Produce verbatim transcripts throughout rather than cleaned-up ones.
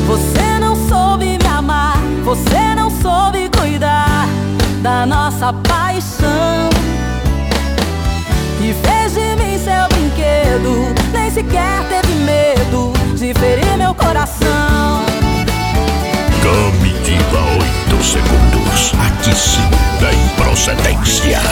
Você não soube me amar, você não soube cuidar da nossa paixão, e fez de mim seu brinquedo. Nem sequer teve medo de ferir meu coração. Comitiva oito segundos. Aqui sim da improcedência.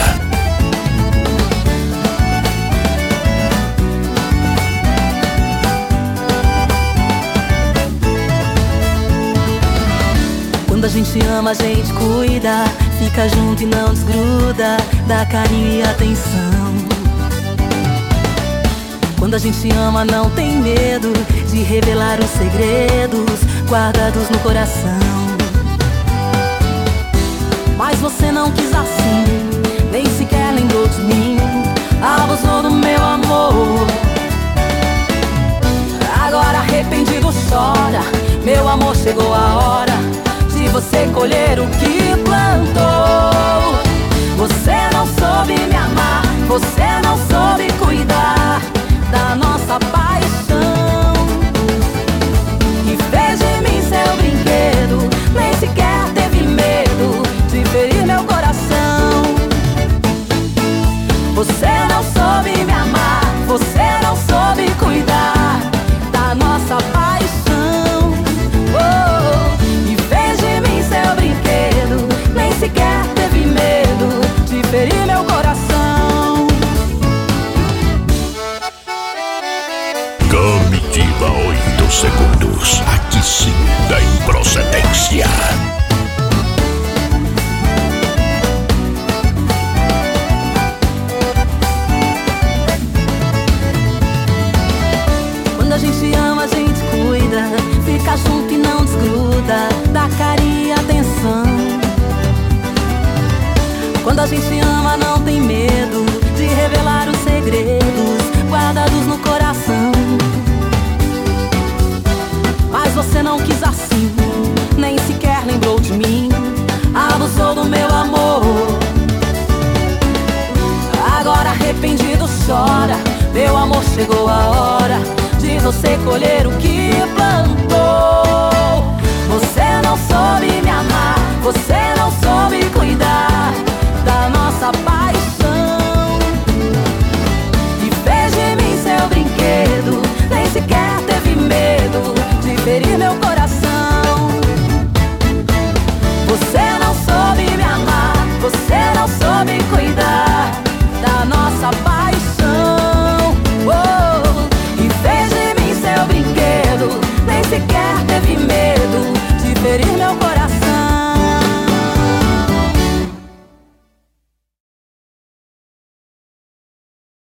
Quando a gente ama, a gente cuida, fica junto e não desgruda, dá carinho e atenção. Quando a gente ama, não tem medo de revelar os segredos guardados no coração. Mas você não quis assim, nem sequer lembrou de mim, abusou do meu amor. Agora arrependido chora, meu amor, chegou a hora de você colher o que plantou. Você não soube me amar, você não soube cuidar da nossa paixão, e fez de mim seu brinquedo. Nem sequer teve medo de ferir meu coração. Você não soube me amar, você não soube cuidar da nossa paixão, oh, e fez de mim seu brinquedo. Nem sequer teve medo de ferir meu coração. Comitiva oito segundos. Aqui sim da improcedência. Quando a gente ama, a gente cuida, fica junto e não desgruda, dá carinho e atenção. Quando a gente ama, não tem medo de revelar os segredos guardados no coração. Mas você não quis assim, nem sequer lembrou de mim, abusou do meu amor. Agora arrependido chora, meu amor, chegou a hora de você colher o que plantou. Você não soube me amar, você não soube cuidar da nossa paixão, e fez de mim seu brinquedo. Nem sequer teve medo de ferir meu coração. Você não soube me amar, você não soube cuidar da nossa paixão, oh, e fez de mim seu brinquedo. Nem sequer teve medo de ferir meu coração.